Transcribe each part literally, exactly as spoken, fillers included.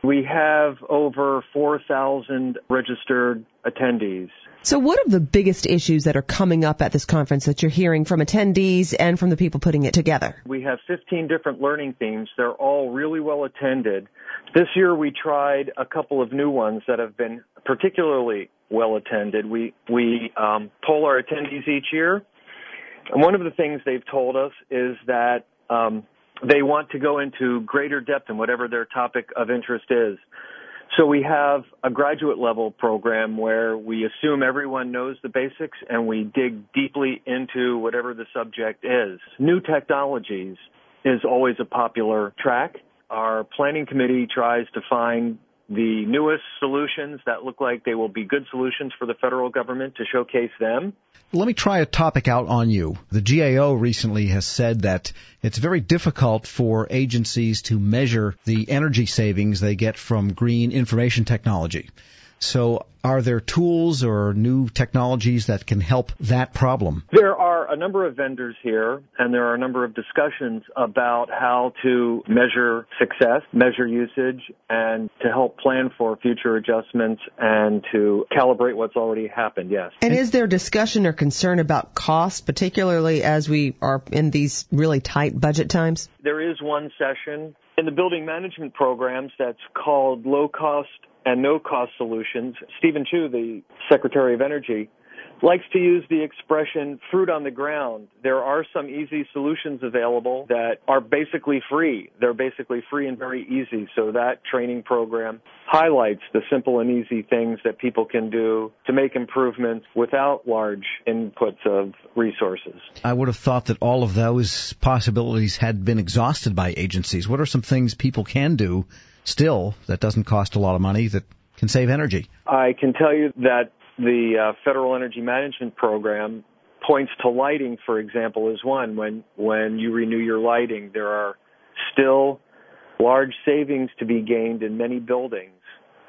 We have over four thousand registered attendees. So what are the biggest issues that are coming up at this conference that you're hearing from attendees and from the people putting it together? We have fifteen different learning themes. They're all really well attended. This year we tried a couple of new ones that have been particularly well attended. We, we um, poll our attendees each year. And one of the things they've told us is that um, they want to go into greater depth in whatever their topic of interest is. So we have a graduate level program where we assume everyone knows the basics and we dig deeply into whatever the subject is. New technologies is always a popular track. Our planning committee tries to find the newest solutions that look like they will be good solutions for the federal government to showcase them. Let me try a topic out on you. The G A O recently has said that it's very difficult for agencies to measure the energy savings they get from green information technology. So are there tools or new technologies that can help that problem? There are a number of vendors here, and there are a number of discussions about how to measure success, measure usage, and to help plan for future adjustments and to calibrate what's already happened, yes. And is there discussion or concern about cost, particularly as we are in these really tight budget times? There is one session in the building management programs that's called Low Cost and No-Cost Solutions. Stephen Chu, the Secretary of Energy, likes to use the expression fruit on the ground. There are some easy solutions available that are basically free. They're basically free and very easy. So that training program highlights the simple and easy things that people can do to make improvements without large inputs of resources. I would have thought that all of those possibilities had been exhausted by agencies. What are some things people can do still that doesn't cost a lot of money that can save energy? I can tell you that the uh, Federal Energy Management Program points to lighting, for example, as one. When when you renew your lighting, there are still large savings to be gained in many buildings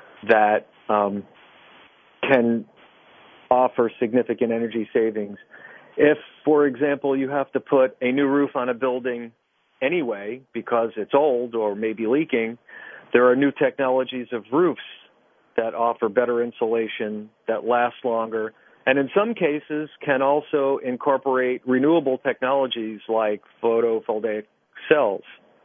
that um, can offer significant energy savings. If, for example, you have to put a new roof on a building anyway because it's old or maybe leaking, there are new technologies of roofs that offer better insulation, that last longer, and in some cases can also incorporate renewable technologies like photovoltaic cells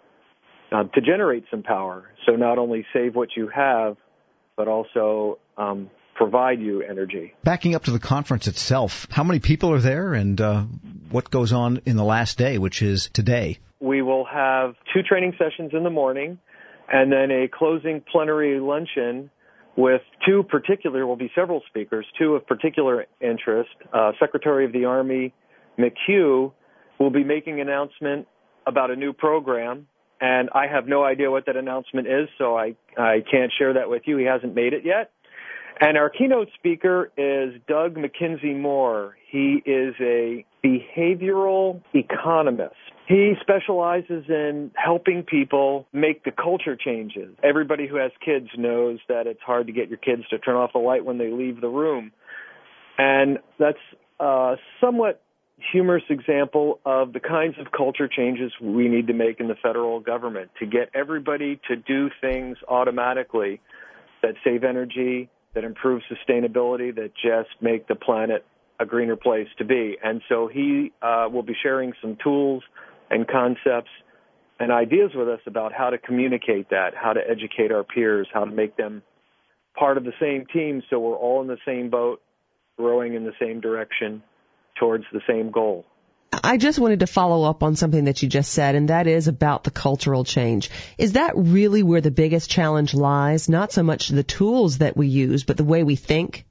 uh, to generate some power. So not only save what you have, but also um, provide you energy. Backing up to the conference itself, how many people are there and uh, what goes on in the last day, which is today? We will have two training sessions in the morning and then a closing plenary luncheon with two particular, will be several speakers, two of particular interest. Uh, Secretary of the Army McHugh will be making an announcement about a new program, and I have no idea what that announcement is, so I, I can't share that with you. He hasn't made it yet. And our keynote speaker is Doug McKenzie Moore. He is a behavioral economist. He specializes in helping people make the culture changes. Everybody who has kids knows that it's hard to get your kids to turn off the light when they leave the room. And that's a somewhat humorous example of the kinds of culture changes we need to make in the federal government to get everybody to do things automatically that save energy, that improve sustainability, that just make the planet a greener place to be. And so he uh, will be sharing some tools and concepts and ideas with us about how to communicate that, how to educate our peers, how to make them part of the same team so we're all in the same boat, rowing in the same direction towards the same goal. I just wanted to follow up on something that you just said, and that is about the cultural change. Is that really where the biggest challenge lies? Not so much the tools that we use, but the way we think?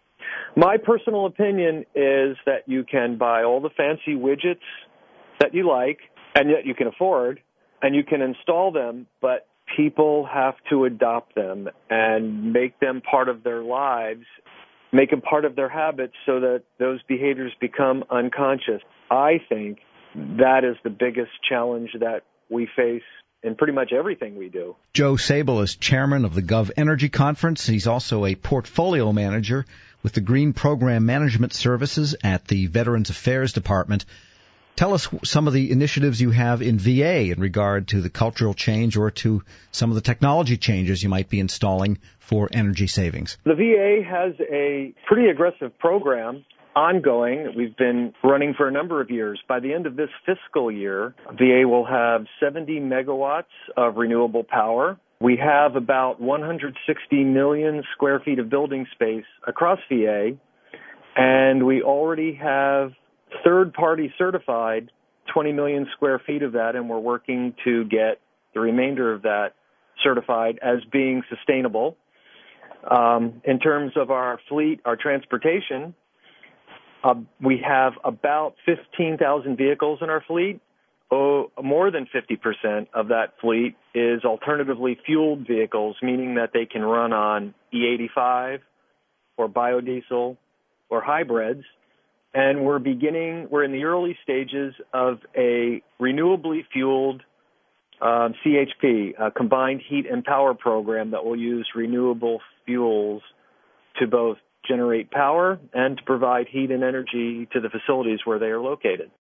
My personal opinion is that you can buy all the fancy widgets that you like and yet you can afford, and you can install them, but people have to adopt them and make them part of their lives, make them part of their habits so that those behaviors become unconscious. I think that is the biggest challenge that we face in pretty much everything we do. Joe Sabol is chairman of the Gov Energy Conference. He's also a portfolio manager with the Green Program Management Services at the Veterans Affairs Department. Tell us some of the initiatives you have in V A in regard to the cultural change or to some of the technology changes you might be installing for energy savings. The V A has a pretty aggressive program ongoing that we've been running for a number of years. By the end of this fiscal year, V A will have seventy megawatts of renewable power. We have about one hundred sixty million square feet of building space across V A, and we already have third-party certified twenty million square feet of that, and we're working to get the remainder of that certified as being sustainable. Um, in terms of our fleet, our transportation, uh, we have about fifteen thousand vehicles in our fleet. Oh, more than fifty percent of that fleet is alternatively fueled vehicles, meaning that they can run on E eighty-five or biodiesel or hybrids. And we're beginning, we're in the early stages of a renewably fueled um, C H P, a combined heat and power program that will use renewable fuels to both generate power and to provide heat and energy to the facilities where they are located.